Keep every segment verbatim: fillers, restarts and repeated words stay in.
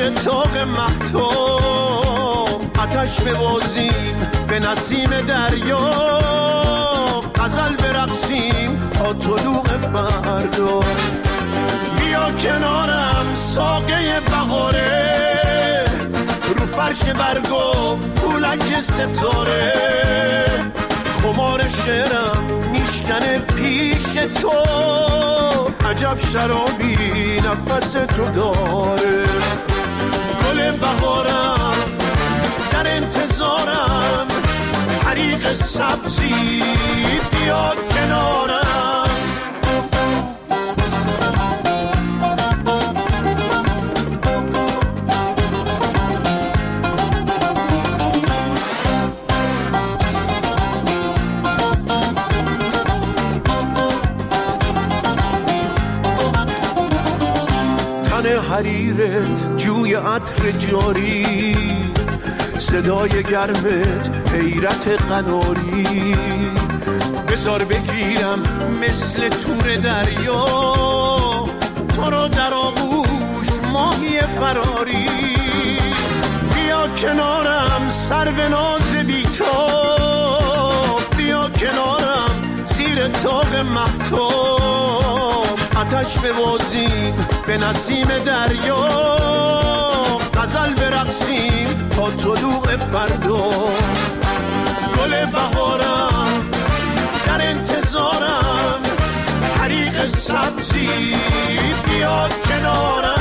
زیر طاق مهتاب آتش ببازیم به نسیم دریا غزل برقصیم تا طلوع فردا بیا کنارم ساقه بهاره رو فرش برگو پولک ستاره خمار شعرم میشکنه پیش تو عجب شرابی نفس تو داره گل بهارم در انتظارم حریق سبزی بیا کنارم حریرت جوی عطر جاری صدای گرمت حیرت قناری بذار بگیرم مثل تور دریا تو رو در آغوش ماهی فراری بیا کنارم سرو ناز بی‌تاب بیا کنارم زیر طاق مهتاب آتش ببازیم به نسیم دریا غزل برقصیم تا طلوع فردا گل بهارم در انتظارم حریق سبزی بیا کنارم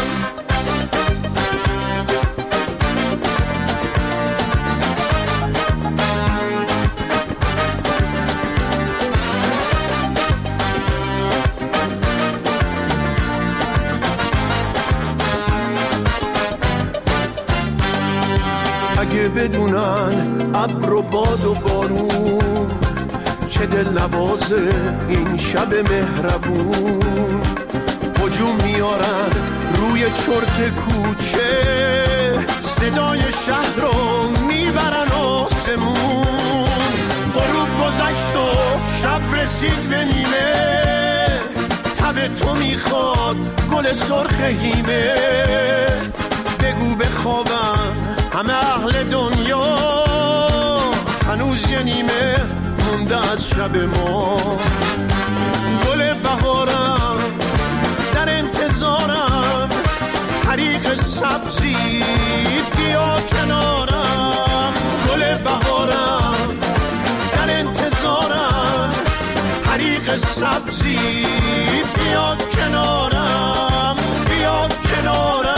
اگه بدونن ابر و باد و بارون چه دل نوازه این شب مهربون هجوم میارن روی چرت کوچه صدای شهر رو میبرن آسمون غروب گذشت و شب رسید به نیمه تب تو میخواد گل سرخ هیمه بگو بخوابم همه اهل دنیا هنوز یه نیمه مونده از شب ما گل بهارم در انتظارم حریق سبزی بیا کنارم گل بهارم در انتظارم حریق سبزی بیا کنارم بیا کنارم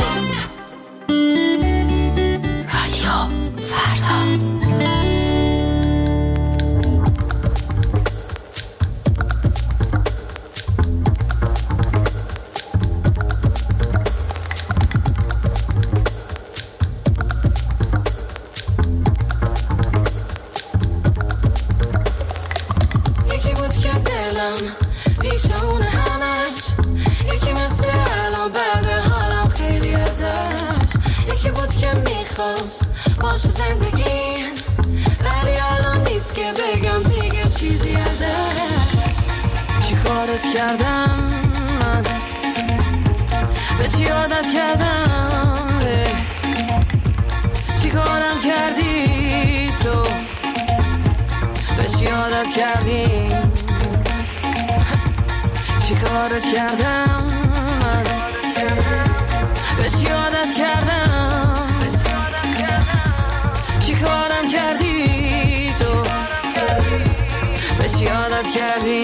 باشه زندگی ولی الان نیست که بگم دیگه چیزی ازش چی کارت کردم من به چی عادت کردم چی کارم کردی تو به چی عادت کردی چی کارت کردم من به چی عادت کردم چی کارم کردی تو به چی عادت کردی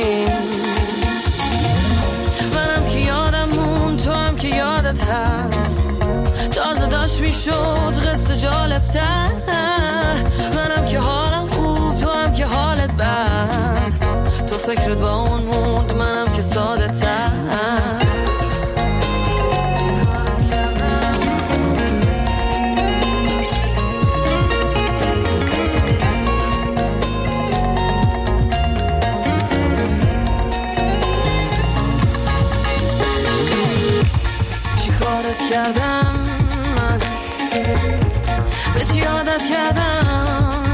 منم که یادم مون تو هم که یادت هست تازه داشت میشد قصه جالب تر منم که حالم خوب تو هم که حالت بد تو فکرت با اون موند منم که ساده تر کردم من به چی عادت کردم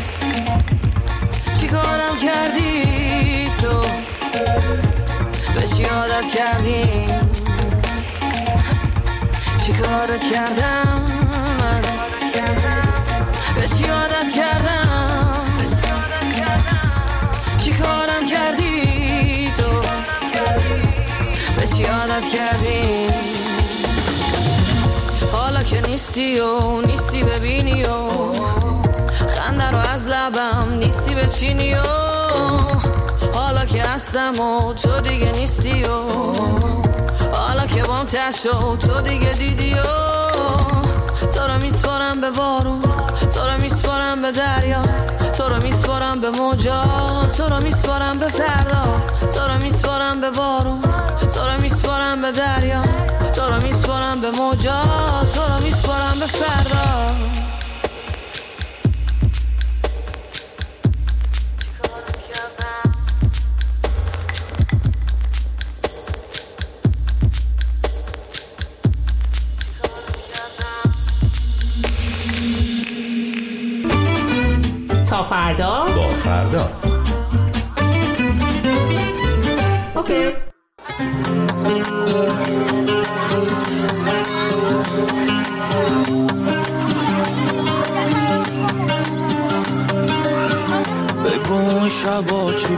چی کارم کردی تو به چی عادت کردی چی چی کارت کردم من، به چی عادت کردم، چی کارم کردی تو، به چی عادت کردی. حالا که نیستی و نیستی ببینی و خنده رو از لبم نیستی بچینی و حالا که هستم و تو دیگه نیستی و حالا که بام تشت و تو دیگه دیدی و تو رو میسپارم به بارون، تو رو میسپارم به دریا، تو رو میسپارم به موجا، تو رو میسپارم به فردا، تو رو میسپارم به بارون، تو رو میسپارم به دریا، تو رو میسپارم به موجا، تو رو میسپارم به فردا. تا فردا با فردا. اوکی. بگو شبا چی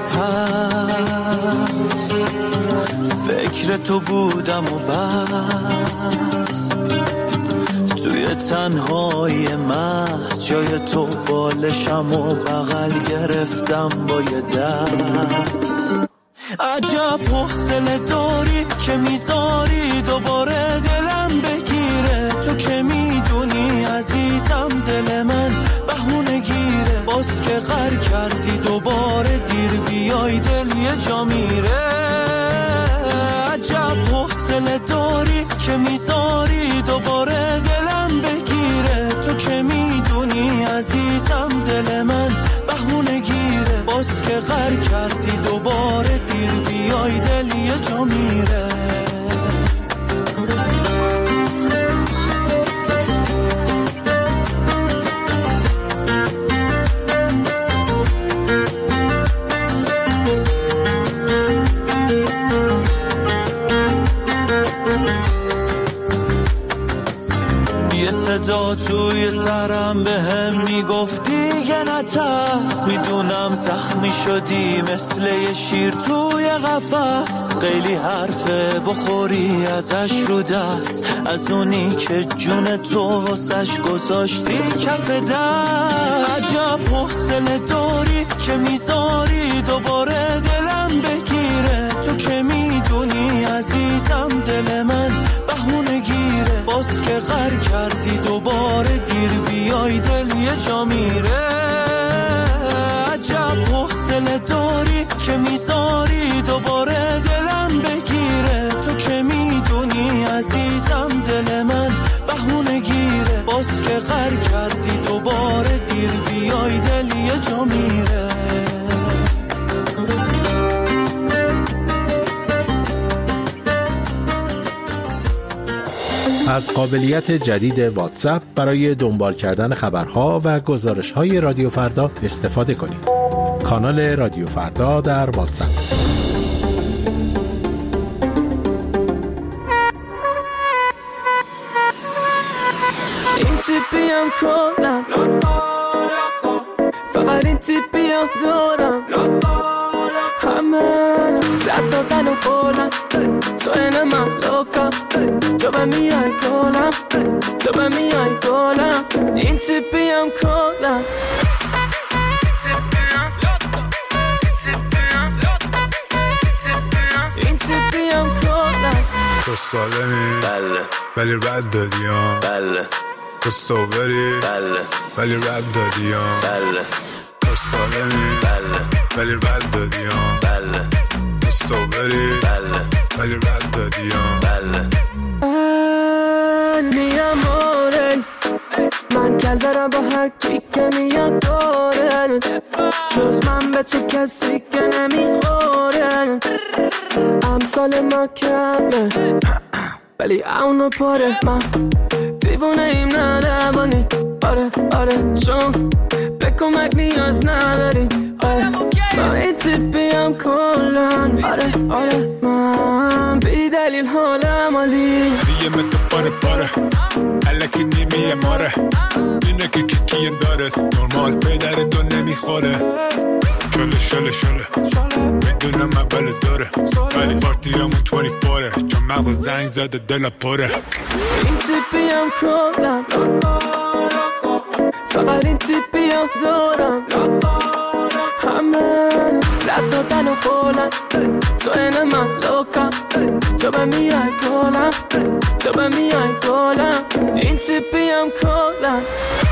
پس فکر تو بودم و بس توی تنهای محض جای تو بالشم و بغل گرفتم با یه دست. عجب حوصله داری که میذاری دوباره دلم بگیره، تو که میدونی عزیزم دل من بهونه گیره، باز که غر کردی دوباره دیر بیای دل یه جا میره. عجب حوصله داری که میذاری دوباره دلم بگیره، تو که میدونی عزیزم دل من بهونه گیره، باز که غر کردی دوباره دیر بیای دل یه جا میره. صدا توی سرم به هم میگفتی یه نترس، میدونم زخمی شدی مثل یه شیر توی قفس، خیلی حرفه بخوری ازش رو دست، از اونی که جون تو واسش گذاشتی کف دست. عجب حوصله داری که میذاری دوباره دلم بگیره، تو که میدونی عزیزم دل من بهونه گیره، باز که غر کردی دوباره دیر بیای دل یه جا میره. عجب حوصله داری که میذاری دوباره دلم بگیره، تو که میدونی عزیزم دل من بهونه گیره، باز که غر کردی دوباره دیر بیای دل یه جا میره. از قابلیت جدید واتساپ برای دنبال کردن خبرها و گزارش‌های رادیو فردا استفاده کنید. کانال رادیو فردا در واتساپ. این تیپیم کنم فقط این تیپیم دارم، همه رد دادن و خورم تو این من لوکم، تو به میای کنم، تو به میای کنم. این تیپیم کنم این تیپیم کنم. تو سالمی بله ولی رد دادیم بله، تو صوبری بله ولی رد دادیم بله، تو سالمی بله ولی رد دادیم بله، تو صوبری بله ولی رد دادیم بله. می amore من کل دارم با هر کی که میاد داره، جز من به تو کسی که نمیخوره. امثال ما کمه ولی اونو پاره، من دیوونه ایم نه روانی. آره آره چون به کمک نیاز نداری. آره من این تیپیم کلن. آره آره من بی دلیل حالم عالی دیگه من تو پاره پاره الکی نیمیه ماره اینه که کیه داره نرمال پدر تو نمیخوره شله شله شله میدونم اول زاره ولی پارتی همون بیست و چهاره چون مغز زنگ زده دل پاره این تیپی هم کنم فقط این تیپی هم دارم همه رد دادن و خولن تو این من لوکم تو به میای گلم تو به میای گلم این تیپی هم کنم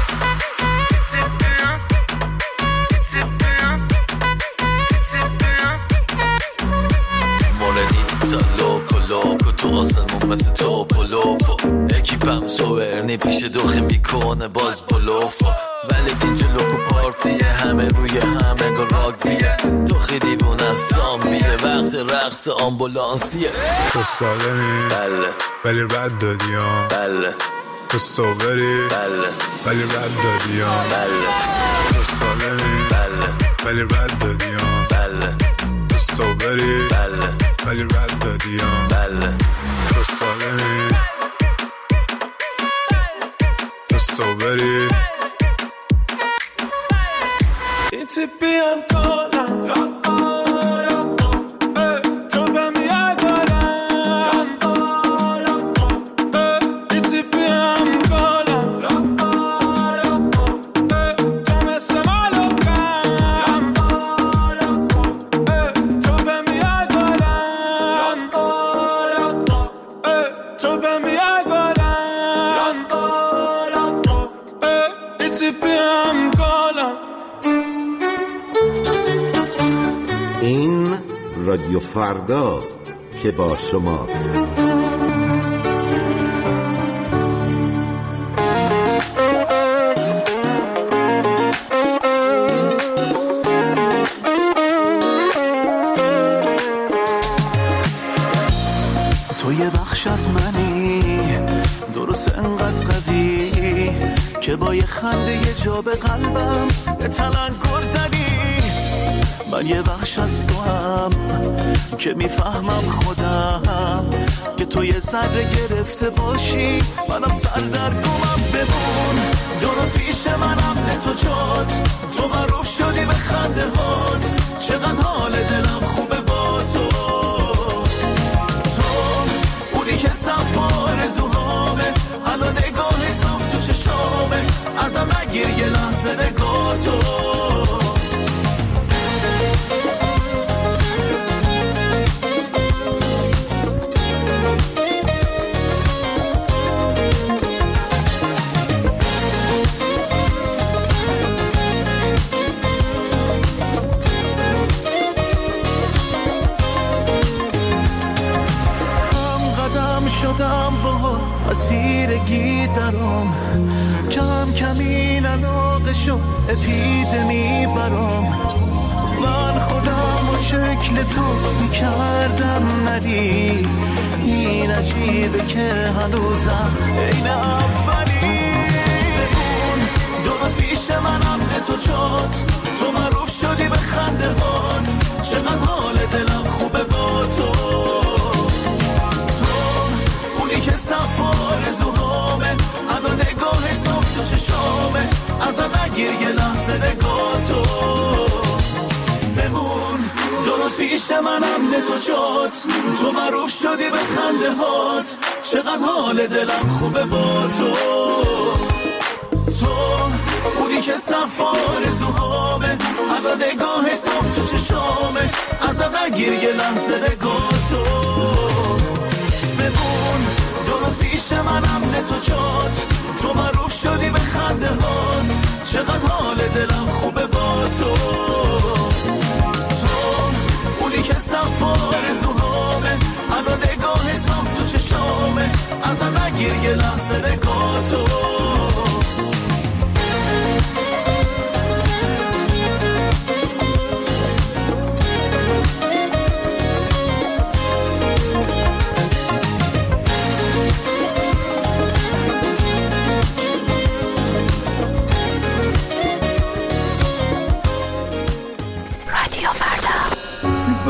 مولنیتا لوکو لوکو تو آسمون مثل تو پلوفو اکیپم سوورنی پیش دوخی میکنه باز بلوفو ولی دینجا لوکو پارتیه همه روی همه گل راگبیه دوخی دیوون از زامبیه وقت رقص آمبولانسیه تو سالمی بله ولی رد دادی ها بله تو سوبری بله ولی رد دادی ها بله تو سالمی بله ولی رد دادی ها بله تو سوبری بله ولی رد دادی ها بله تو سالمی تو سوبری این تیپی هم کنم تو به میای گلم این تیپی هم کنم تو مثل مالکم تو به میای گلم تو به میای گلم این تیپی هم کنم. این رادیو فرداست که با شماست. تو یه بخش از منی درست انقدر قوی که با یه خنده یه جا به قلبم به تلنگر زدی. من یه بخش از تو هم که میفهمم خودم که تو یه ذره گرفته باشی منم سر در گمم. بمون درست پیش منم نه تو جات تو معروف شدی به خنده هات چقدر حال دلم خوبه با تو. تو اونی که صف آرزوهامه الان نگاه صاف تو چشامه ازم نگیر یه لحظه نگاه تو. شدم با اسیرگی درام کم کم این علاقه شد اپیدمی برام. من خودم و شکل تو میکردم نری این عجیبه که هنوزم این اولی. بمون درست پیش منم نه تو جات تو معروف شدی به خنده هات چقدر حال دلم خوبه با تو. که صف آرزوهامه الان نگاه صاف تو چشامه ازم نگیر یه لحظه نگاه تو. بمون درست پیش منم نه تو جات تو معروف شدی به خنده هات چقدر حال دلم خوبه با تو. تو اونی که صف آرزوهامه الان نگاه صاف تو چشامه ازم نگیر یه لحظه نگاه تو. بمون درست پیش منم نه تو جات تو معروف شدی به خنده هات چقدر حال دلم خوبه با تو. تو اونی که صف آرزوهامه الان نگاه صاف تو چشامه ازم نگیر یه لحظه نگاه تو.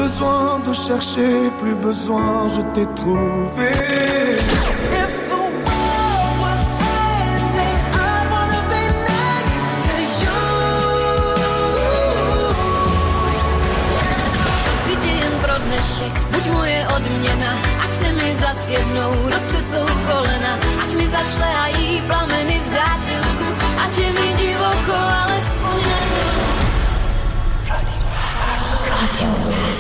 besoin de chercher, plus besoin, je t'ai trouvé. If the world was ending, I wanna be next to you. Cíti jen pro dnešek, buď moje odměna, ať se mi zas jednou roztřesou kolena, ať mi zašlehají plameny v zátylku, ať je mi divoko, alespoň ne. Radio Radio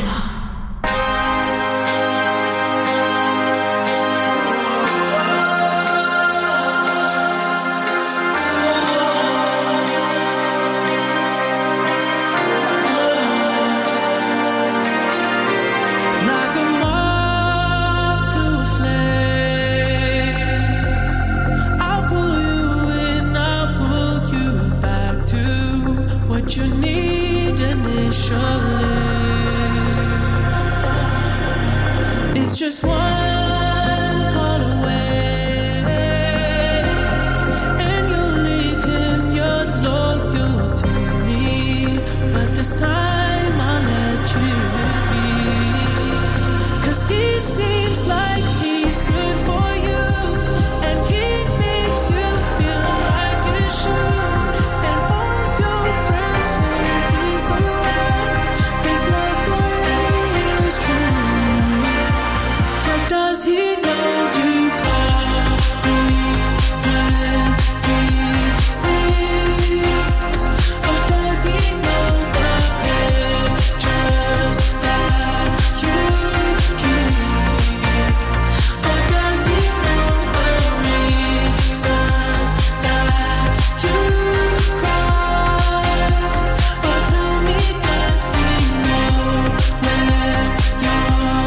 just one call away, and you'll leave him, you're loyal to me, but this time I'll let you be, 'cause he seems like he's good for you, and he makes you feel like you should, and all your friends say he's the one, his love for you is true. Does he know you call me when he sleeps? Or does he know the pictures that you keep? Or does he know the reasons that you cry? Or tell me, does he know where you're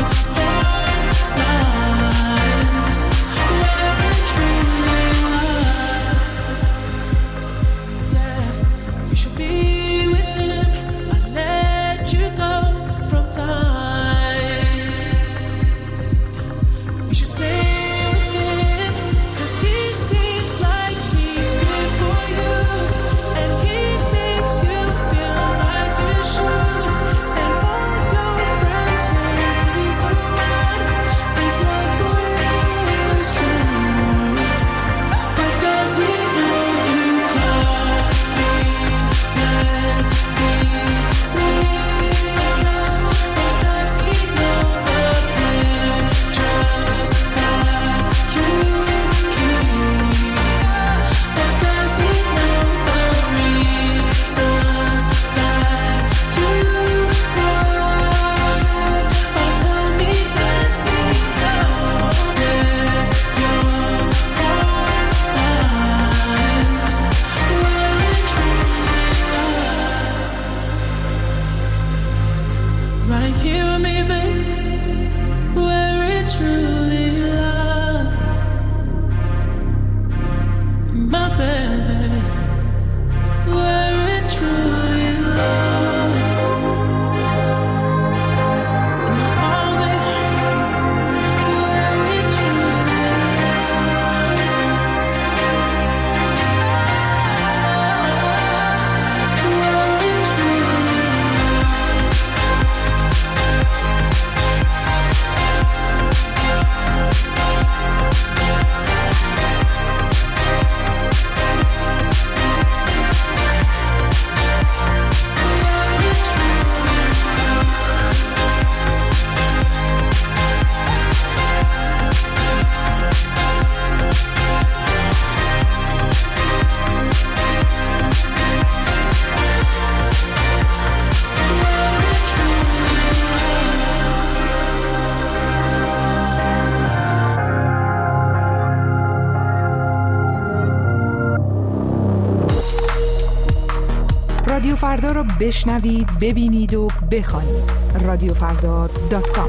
رادیو فردا رو بشنوید، ببینید و بخوانید. رادیو فردا دات کام.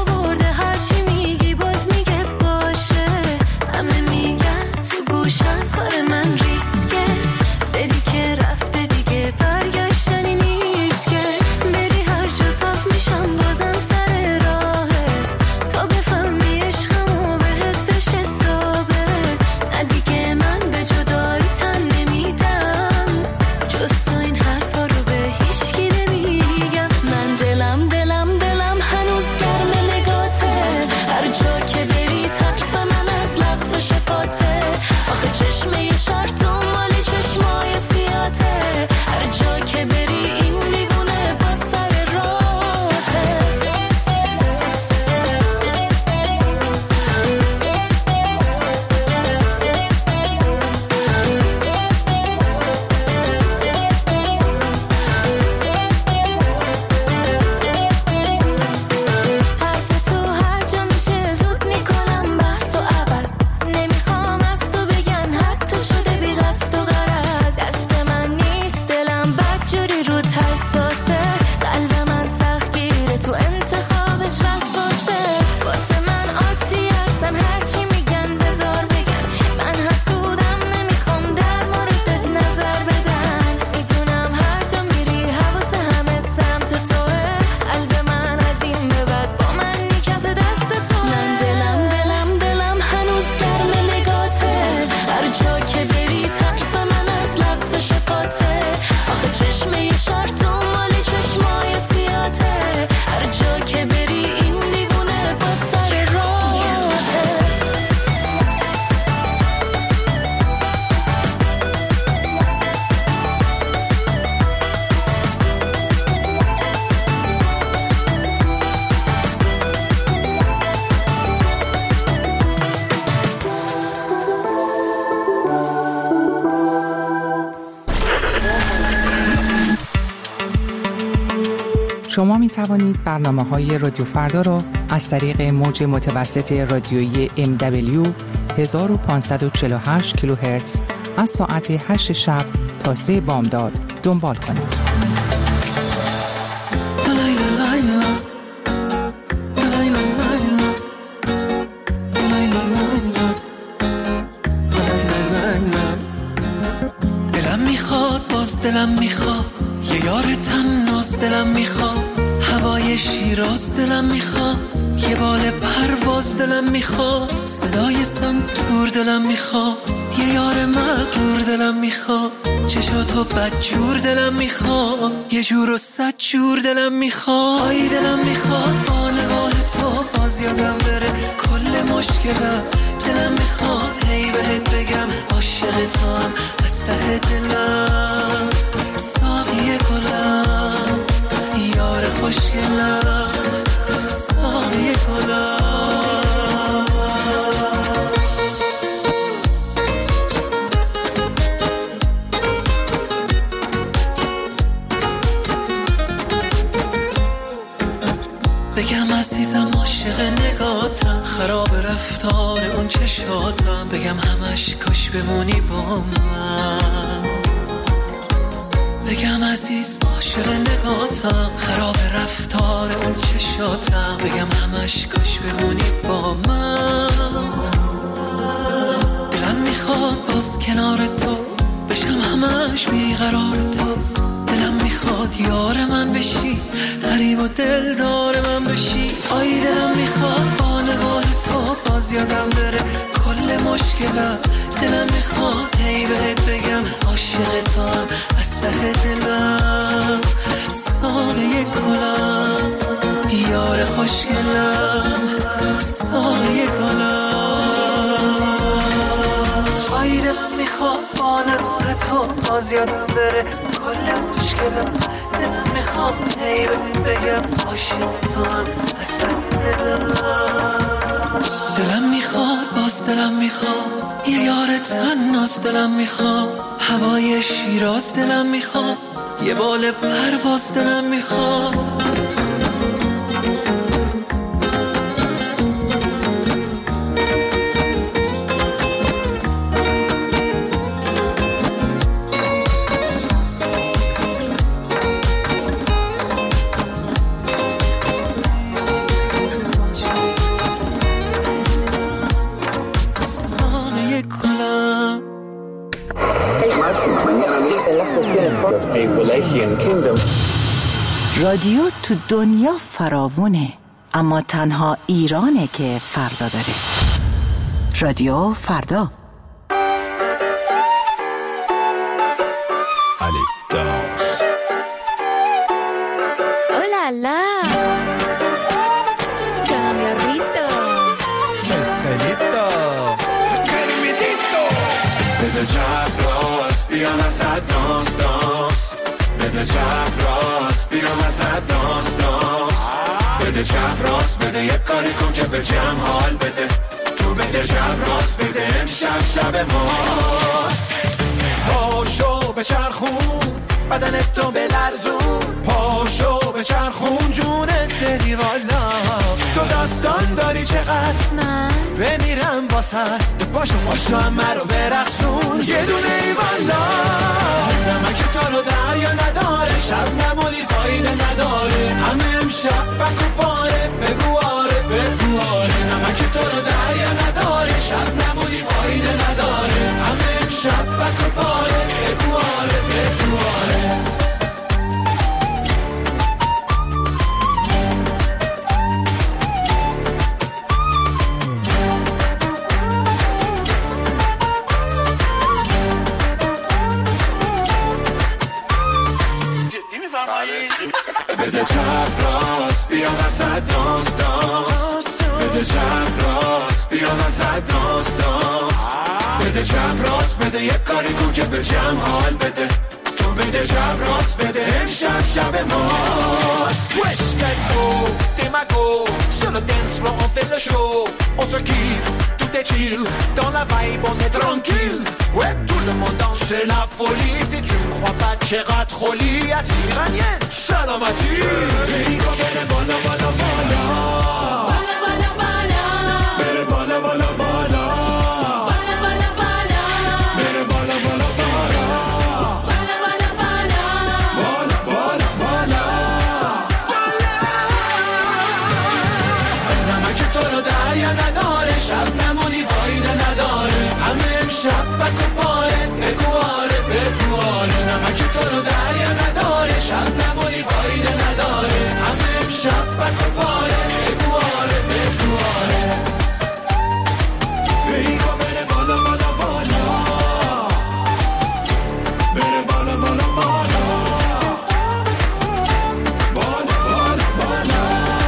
میگن تو گوشم شما می توانید برنامه‌های رادیو فردا را از طریق موج متوسط رادیویی ام دبلیو هزار و پانصد و چهل و هشت کیلوهرتز از ساعت هشت شب تا سه بامداد دنبال کنید. دلم میخواد باز دلم میخواد یه یار تناس، دلم میخواد هوای شیراز، دلم میخواد یه بال پرواز، دلم میخواد صدای سنتور، دلم میخواد یه یار مغرور، دلم میخواد چشاتو بدجور، دلم میخواد یه جور و صد جور، دلم میخواد آی دلم میخواد با نگاه تو باز یادم بره کل مشکلم، دلم میخواد هی بهت بگم عاشق تو هم از ته دلم، ساقی گلم یار خوشگلم، ساقی گلم. بگم عزیزم عاشق نگاتم، خراب رفتار اون چشاتم، بگم همش کاش بمونی با من، بگم عزیز عاشق نگاتم، خراب رفتار اون چشاتم، بگم همش کاش بمونی با من. دلم میخواد باز کنار تو بشم همش بیقرار تو، دلم میخواد یار من بشی، غریب و دلدار من بشی، آی دلم میخواد با نگاه تو باز یادم بره کل مشکلم، دلم میخواد هی بهت بگم عاشق تو هم از ته دلم، ساقی گلم یار خوشگلم، ساقی گلم. آی دلم میخواد با نگاه تو باز یادم بره کل مشکلم، دلم میخواد هی بهت بگم عاشق تو هم از ته دلم، دلم میخواد باز دلم میخواد یه یار تناس، دلم میخواد هوای شیراز، دلم میخواد یه بال پرواز، دلم میخواد رادیو تو دنیا فراوونه، اما تنها ایرانه که فردا داره. رادیو فردا. Alitas. Hola, la. Cambiarrito. Fresquelito. Carimidito. بده جب راست بیا نزد دانس دانس، بده جب راست بیا نزد دانس دانس، بده جب راست بده یک کاری کن که به جمع حال بده، تو بده جب راست بده امشب شب ماست. پاشو به چرخون بدنت تو بلرزون، پاشو به چرخون جونت دلی والا، تو داستان داری چقدر من بمیرم واسد، پاشو پاشو همه رو برقصون یه دونه ای والا، نمک تو رو دریا نداره، شب نمونی فایده نداره، همه امشب بکو پاره بگو آره بگو آره، نمک تو رو دریا نداره، شب نمونی فایده نداره، همه امشب بکو پاره بگو آره بگو آره. بده چپ راست بیا وسط دانس دانس، بده چپ راست بیا وسط دانس دانس، بده چپ راست بده یک کاری کن که به جمع حال بده، تو بده چپ راست بده امشب شب ماست. Wesh, let's go, t'es ma go, sur le dance floor on fait le show, on se kiffe, tout est chill, dans la vibe on est tranquille, ouais tout le monde danse, c'est la folie, si tu ne crois pas چقدر خلیت میرن یه سلامتی بیگا بره بالا بالا بالا بالا بالا بالا بره بالا بالا بالا بالا بالا بالا بره بالا بالا بالا بالا بالا بالا بالا بالا بالا نمک تو رو دریا نداره شب نمونی فایده نداره همه امشب بک و پاره بگواره بگواره نمک تو رو دریا نداره شب نمونی فایده نداره همه امشب بک و پاره بگواره بگواره بیگا بره بالا بالا بالا بره بالا بالا بالا بالا بالا بالا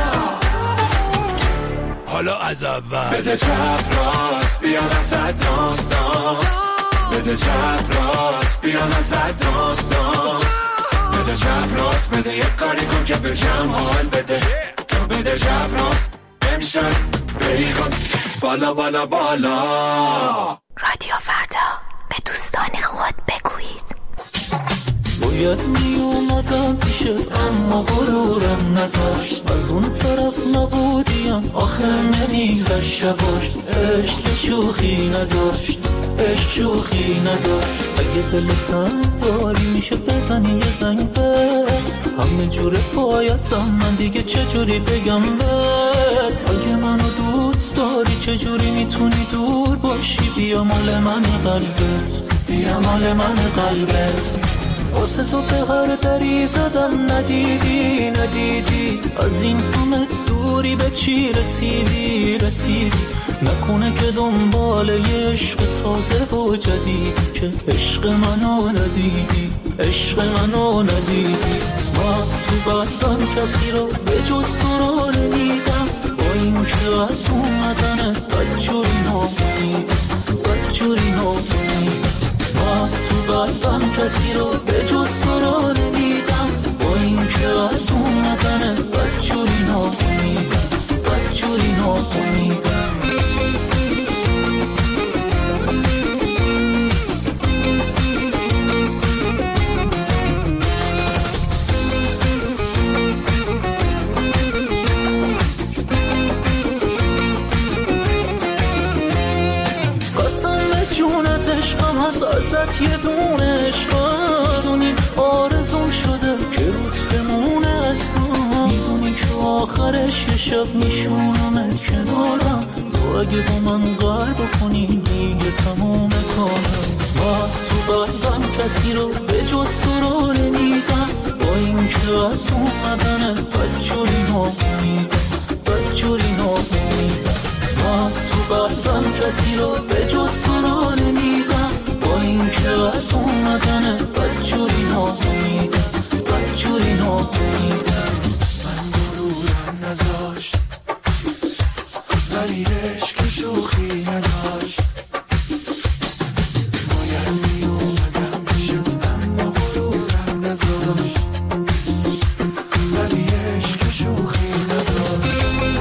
حالا از اول بده چپ راست بیا وسط داست داست بده چپ راست بیا وسط داست داست بده چپ راست بده یک کاری کن که به جمع حال بده تو بده چپ راست امشب بیگان بالا بالا بالا رادیو فردا به دوستان خود بگویید باید می اومدم پیشت اما غرورم نذاشت از اون طرف نبودیم آخه نمیزش شباشت عشق که شوخی نداشت عشق شوخی نداشت اگه دلتم داری میشه بزنی یه زنگ به همه جور پایتم من دیگه چجوری بگم بهت اگه منو دوست داری چجوری میتونی دور باشی بیا مال من قلبت بیا مال من قلبت واسه تو به هر دری زدم ندیدی ندیدی از این همه دوری به چی رسیدی رسیدی نکنه که دنبال یه عشق تازه و جدید که عشق منو ندیدی عشق منو ندیدی من تو بدم کسی رو به جز تو رو نمیدم با این که از اومدنه بدجوری نامیدم بدجوری نامیدم من تو قلبم کسی رو به جز تو رو نمیدم با این که از اومدنه بدجوری نامیدم بدجوری نامیدم ازت یه دونه عشقا دونی آرزون شده که روت بمونه اسما میدونی که آخرش یه شب میشونمت کنارم تو اگه با من قرار بکنی دیگه تموم کارم من تو قلبم کسی رو به جز تو رو نمیدم با این که از اومدنه بدجوری نامیدم بدجوری نامیدم من تو قلبم کسی رو به جز تو رو نمیدم با این که از اومدنه بدجوری نامیدم بدجوری نامیدم من غرورم نذاشت ولی عشق شوخی نداشت باید می اومدم پیشت اما غرورم نذاشت ولی عشق شوخی نداشت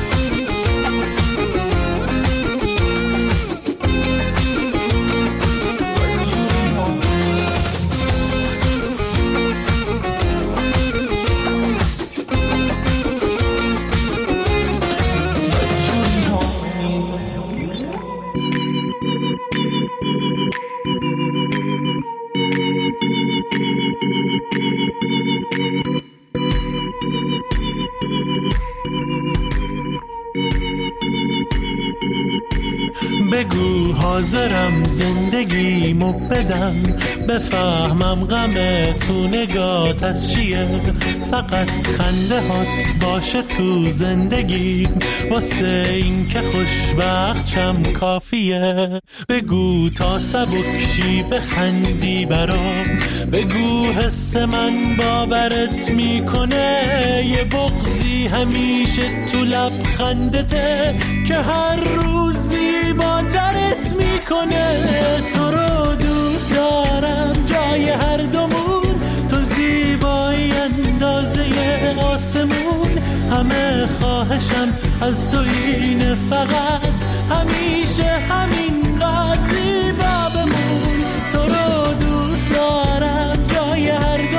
بگو حاضرم زندگیمو بدم بفهمم غم تو نگات از چیه فقط خنده هات باشه تو زندگی واسه این که خوشبخت شم کافیه بگو تا سبکشی بخندی برام بگو حس من باورت میکنه یه بغضی همیشه تو لبخندته که هر روزی با درت میکنه تو رو دوست دارم جای هر دومون تو زیبایی اندازه آسمون همه خواهشم از تو اینه فقط همیشه همین قد زیبا بمون تو رو دوست دارم جای هر دومون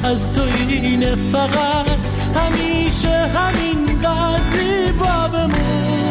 از تو اینه فقط همیشه همین قد زیبا بمون.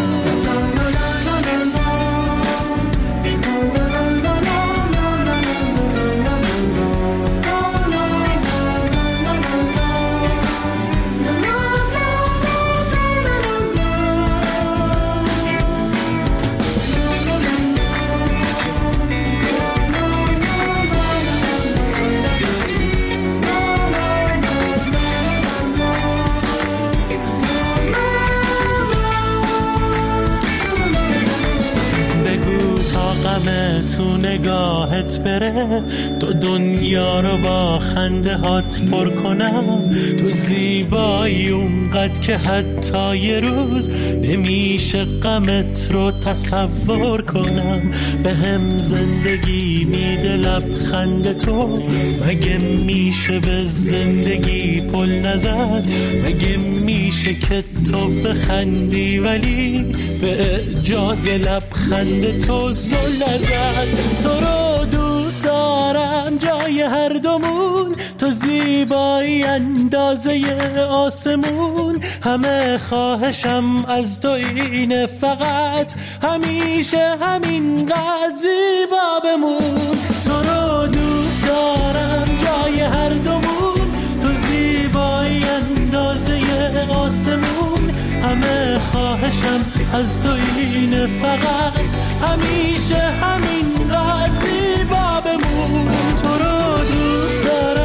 تو نگاهت بره تو دنیا رو با خنده هات پر کنم. تو زیبایی اونقدر که حتی یه روز نمیشه غمت رو تصور کنم. به هم زندگی میده لبخند تو، مگه میشه به زندگی پل نزد؟ مگه میشه که تو بخندی ولی به اجاز لبخند تو زل نزد؟ تو رو دوست دارم جای هر دومون، تو زیبایی اندازه آسمون. همه خواهشم از تو اینه فقط همیشه همین قد زیبا بمون. تو رو دوست دارم جای هر دومون، تو زیبایی اندازه آسمون. همه خواهشم از تو اینه فقط همیشه همین قد زیبا بمون. تو رو دوست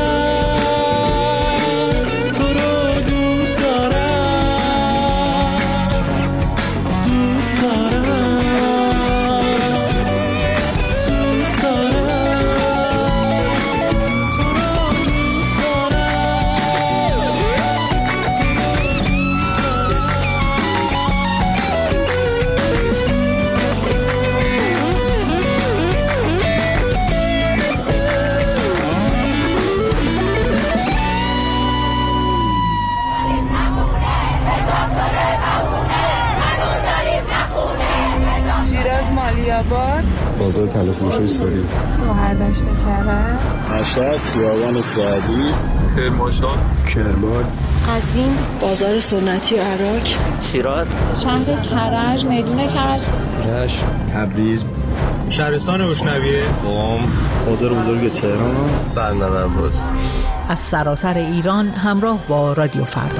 دارم، تو رو دوست دارم، دوست دارم، دوست دارم، تو رو دوست بازار تلفروشی ساری، روهردشت کرد، مشهد، خیابان سعدی، کرمانشاه، کرمان، قزوین، بازار سنتی و عراق، شیراز، شهر کرج، میدون کرج، رشت، تبریز، شهرستان بشنویه، قم، بازار بزرگ تهران، بندر عباس. از سراسر ایران همراه با رادیو فردا.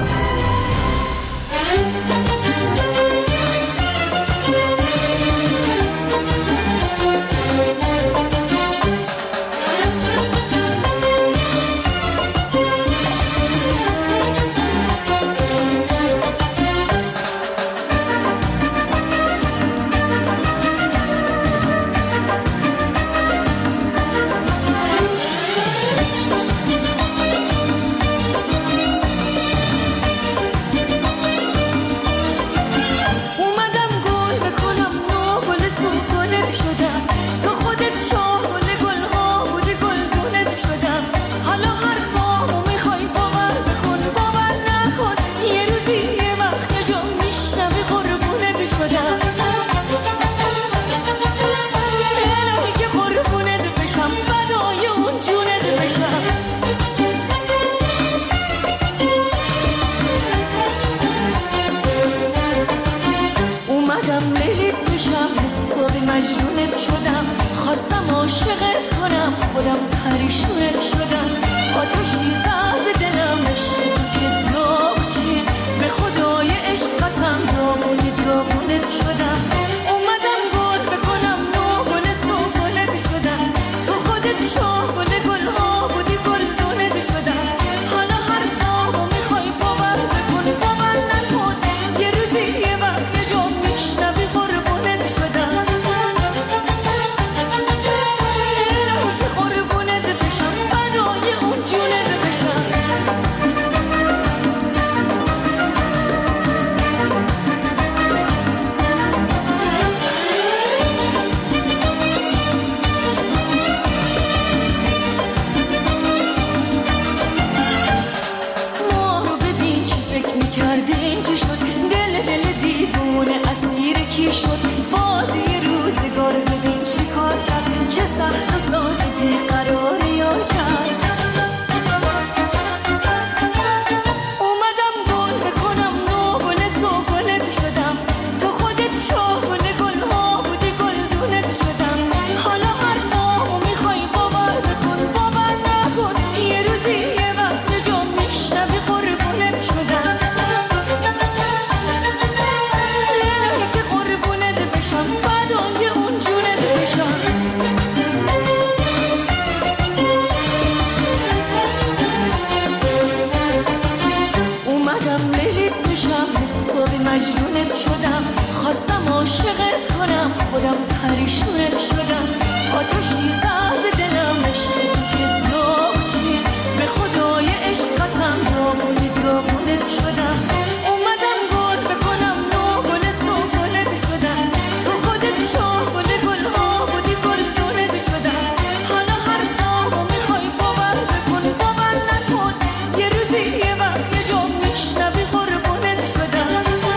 شدم پریشون شدم آتشی زد به دلم عشق تو که داغشی به خدای عشق قسم داغونه داغونت شدم اومدم گل بکنم نو گل سو گلت شدم تو خودت شاه گل گل ها بودی گل دونت شدم حالا هر داغو میخوای باور بکن باور نکن یه روزی یه وقت یه جا میشنوی قربونت شدم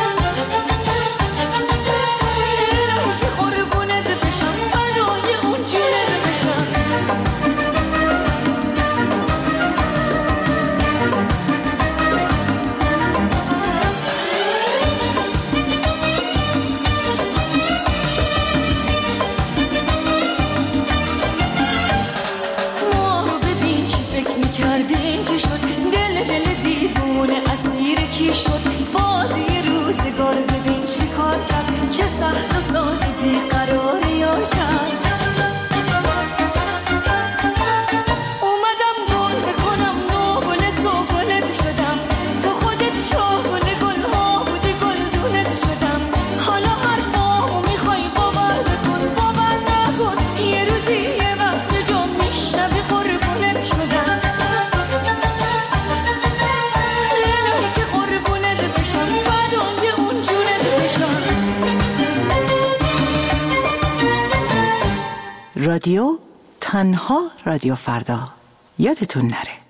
رادیو تنها رادیو فردا یادتون نره.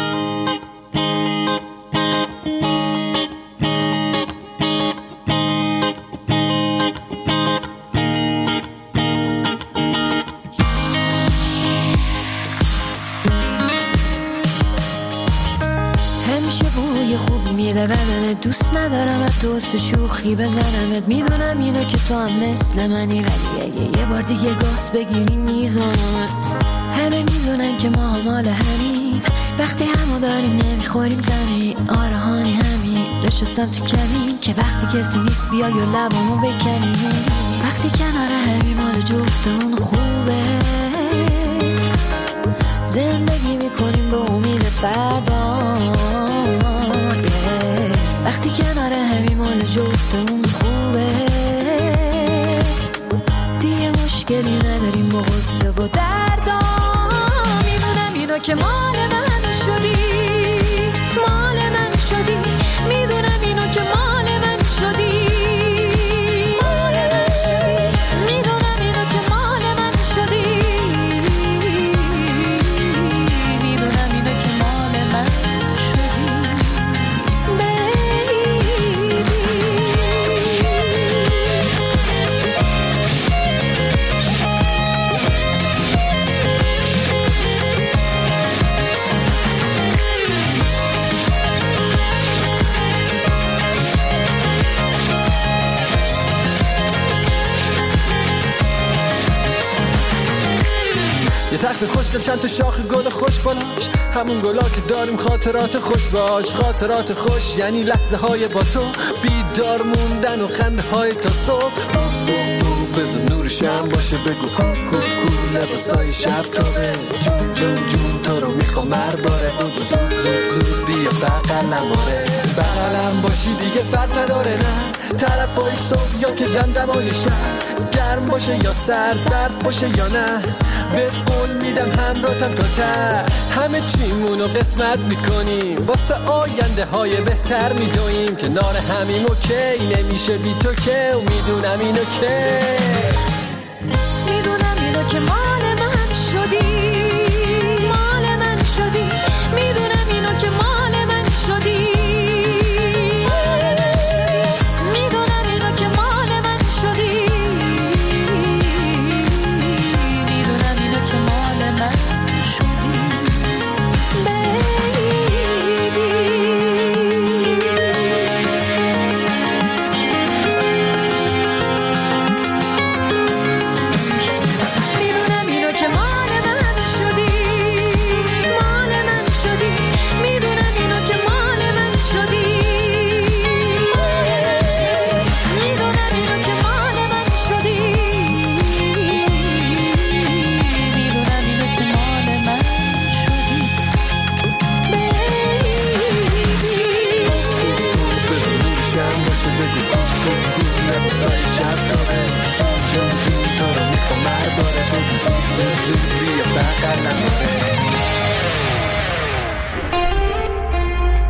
دوست ندارم از دوست شوخی بزنمت میدونم اینو که تو هم مثل منی ولی اگه یه بار دیگه گاز بگیری میزنمت همه میدونن که ما مال همین وقتی همو داریم نمیخوریم زمین آره هانی همین نشستم تو کمین که وقتی کسی نیست بیای و لبامو بکنی وقتی کنار همین مال جفتمون خوبه زندگی میکنیم به امید فردا وقتی کنار همی مال جفتمون خوبه دیگه مشکلی نداریم با غصه و دردا میدونم اینو که مال من شدی مال من شدی میدونم اینو که مال من شدی مال من شدی میدونم اینو که مال من شدی میدونم اینو که مال من شدی یه تخت خوشگل چند تا شاخ گل خوش بالاش همون گلا که داریم خاطرات خوش باش خاطرات خوش یعنی لحظه های با تو بیدار موندن و خنده های تا صبح بزن نور شم باشه بگو کو کو کو لباسای شب تابه جون جون جون تو رو میخوام هر باره بودو زود زود زود بیا بقلم آره بقلم باشی دیگه فرق نداره نه طرفای صبح یا که دمدمای شب گرم باشه یا سرد برف باشه یا نه بهت قول میدم همراهتم تا ته همه چیمونو قسمت میکنیم واسه آینده های بهتر میدویم کنار همیم اوکی نمیشه بی تو که و میدونم اینو که میدونم اینو که مال من شدی مال من شدی میدونم اینو که مال من شدی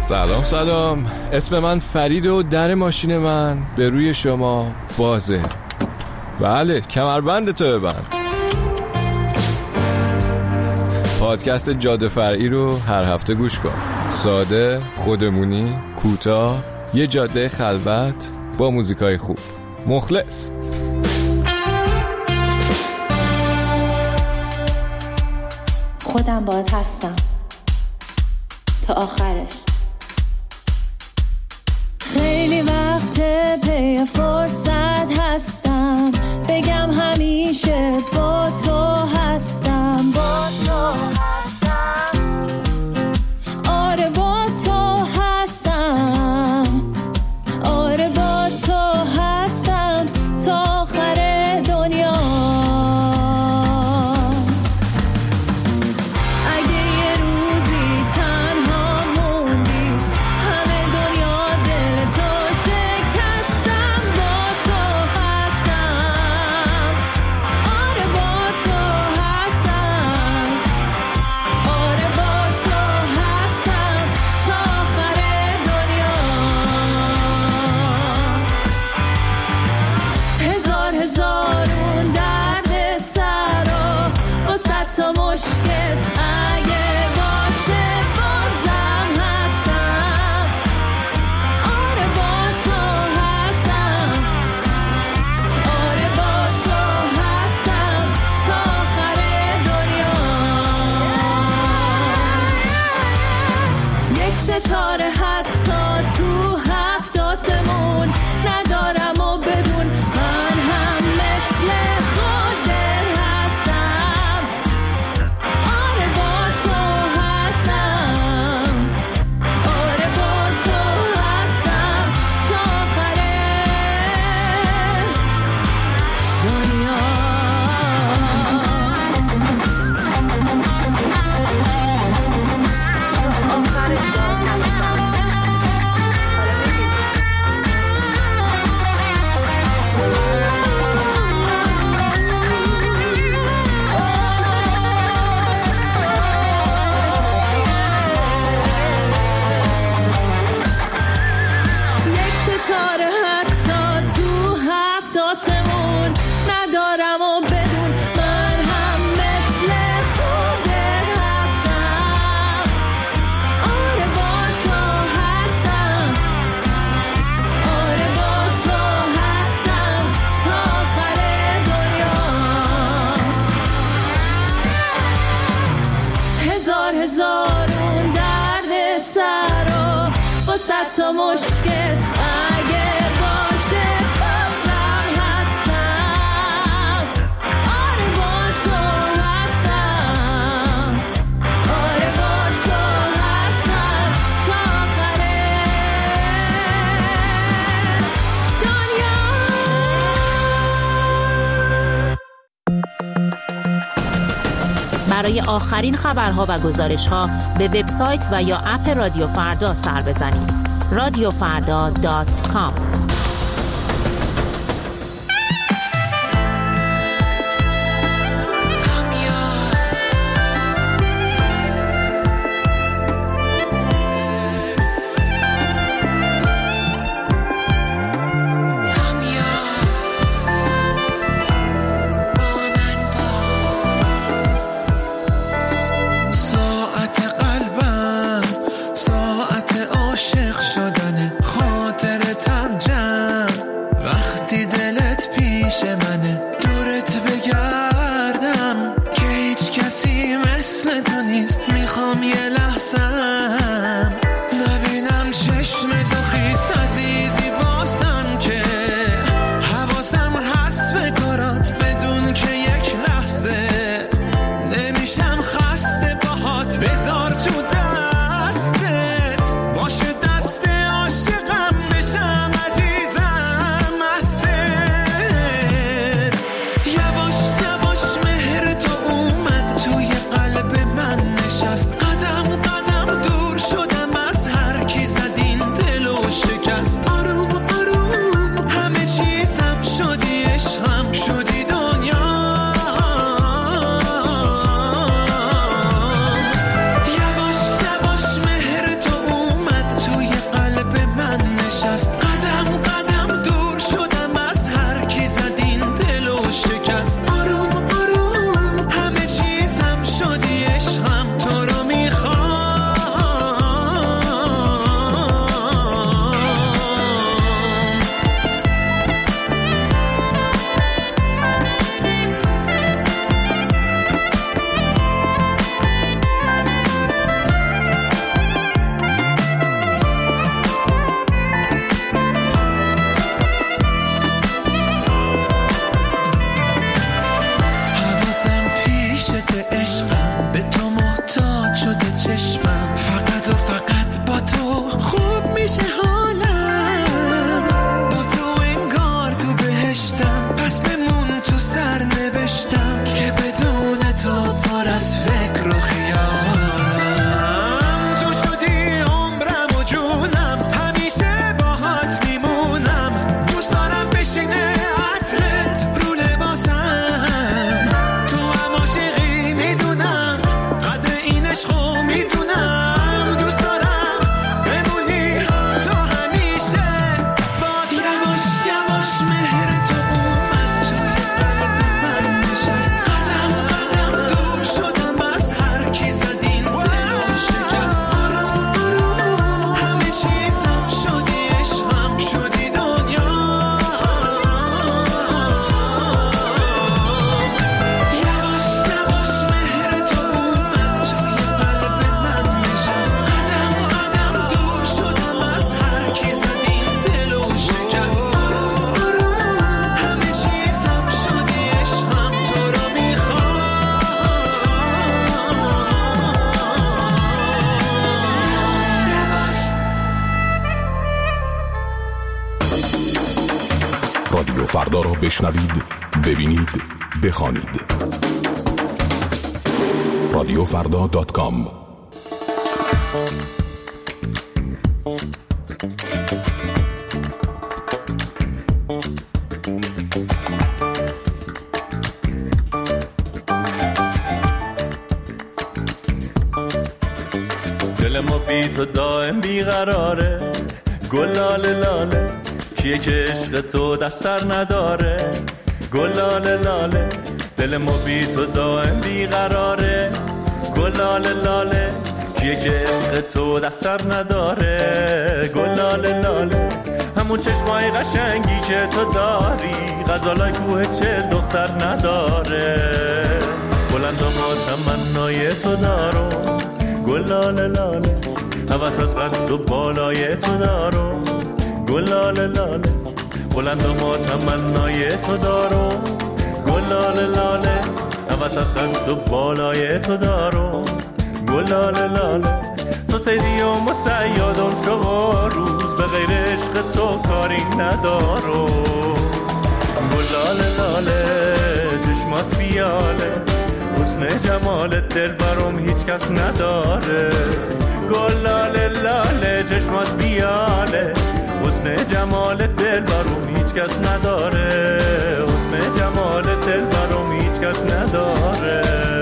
سلام سلام، اسم من فرید و در ماشین من به روی شما بازه. بله، کمربند تو ببند. پادکست جاده فرعی رو هر هفته گوش کن. ساده، خودمونی، کوتاه، یه جاده خلوت با موزیکای خوب. مخلص. خودم باهات هستم تا آخرش. خیلی وقت پی فرصت هستم بگم همیشه با تو هستم، با تو هستم، آره با تو هستم، آره با تو هستم تا آخر دنیا. اگه یه روزی تنها موندی همه دنیا دل تو شکستم، با تو هستم، آره با تو هستم، آره با تو هستم تا آخر دنیا. هزار هزارون درد سرا با صد تا مشکل اگه باشه بازم هستم، آره با تو هستم، آره با تو هستم تا آخر دنیا. یک ستاره حتی تو هفت آسمون ندارم و بدون من هم مثل خودت هستم، آره با تو هستم، آره با تو هستم تا آخر دنیا. یک ستاره حتی تو هفت آسمون ندارم و بدون من هم مثل خودت هستم، آره با تو هستم، آره با تو هستم تا آخر دنیا. هزار هزارون درد سرا با صد تا مشکل اگه باشه بازم هستم، آره با تو هستم، آره با تو هستم تا آخر دنیا. برای آخرین خبرها و گزارش‌ها به وبسایت و یا اپ رادیو فردا سر بزنید. رادیو فردا دات کام. ساعت قلبم ساعت عاشق شدنه، خاطرتم جمع وقتی دلت پیش منه، دورت بگردم که هیچ کسی مثل تو نیست، میخوام یه لحظم نبینم چشم تو خیس عزیزی واسم که حواسم هست به کارات بدون که یک لحظه نمیشم خسته باهات، بذار تو دستت باشه دست عاشقم بشم عزیزم مستت. فردا را بشنوید، ببینید، بخوانید. رادیو فردا دات کام. دل ما بی تو دائم بیقراره، گلاله لاله کیه که عشق تو در سر نداره، گلاله لاله دل ما بی تو دائم بیقراره، گلاله لاله کیه که عشق تو در سر نداره، گلاله لاله همون چشمای قشنگی که تو داری غزالای کوه چه دختر نداره، بلند و تمنای تو دارو، گلاله لاله هوس از قد و بالای تو دارو، گلاله لاله بلند و ما تمنای تو دارو، گلاله لاله هوس از قد و بالای تو دارو، گلاله لاله تو سیدی و مسیادم شما روز به غیر عشق تو کاری ندارو، گلاله لاله چشمات بیاله حسن جمالت دل برام هیچ کس نداره، گلاله لاله چشمات بیاله حسن جمالت دل برام هیچ کس نداره، حسن جمالت دل برام هیچ کس نداره.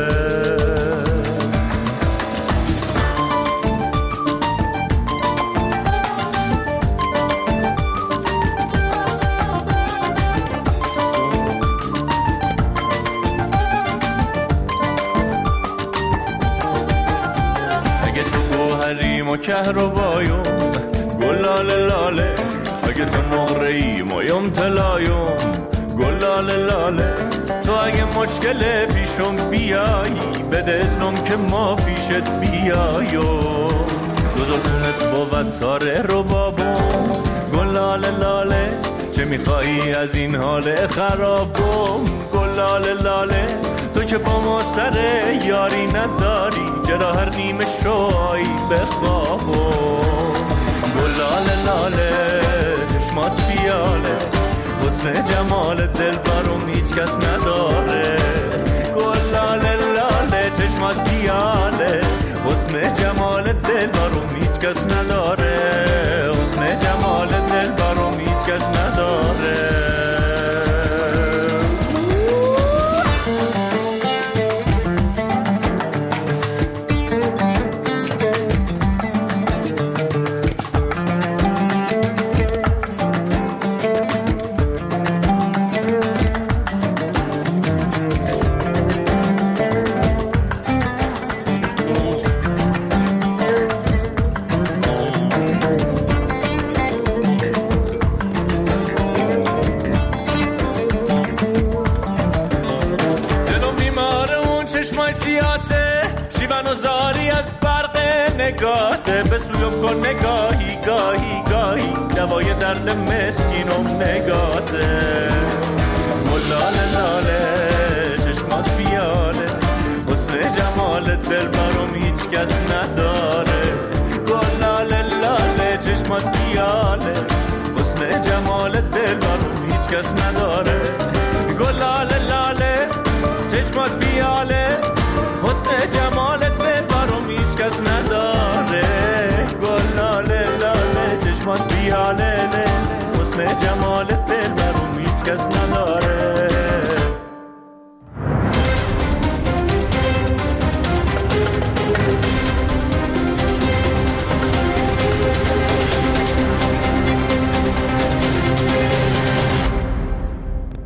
و کهرباییم گلاله لاله، اگه تو نقره‌ای مایم طلاییم گلاله لاله، تو اگه مشکل پیشم بیایی بده اذنم که ما پیشت بیاییم، دو زلفونت بود تاره رو بابم گلاله لاله، چه میخوایی از این حال خرابم گلاله لاله، تو که با ما سر یاری نداری چرا هر نیمه شوایی بخوابم، گلاله لاله چشمات بیاله حسن جمال دل برام هیچ کس نداره، گلاله لاله چشمات بیاله حسن جمال دل برام هیچ کس نداره، حسن جمال دل برام هیچ کس نداره. نگاته به سویم کن نگاهی گاهی گاهی دوای درد مسکینم نگاته، گلاله لاله چشمات بیاله حسن جمال دل برام هیچ کس نداره، گلاله لاله چشمات بیاله حسن جمال دل برام هیچ کس نداره، گلاله لاله چشمات بیاله حسن جمال دل برام هیچ کس نداره، گلاله لاله چشمات بیاله حسن جمال دل برام هیچ کس نداره.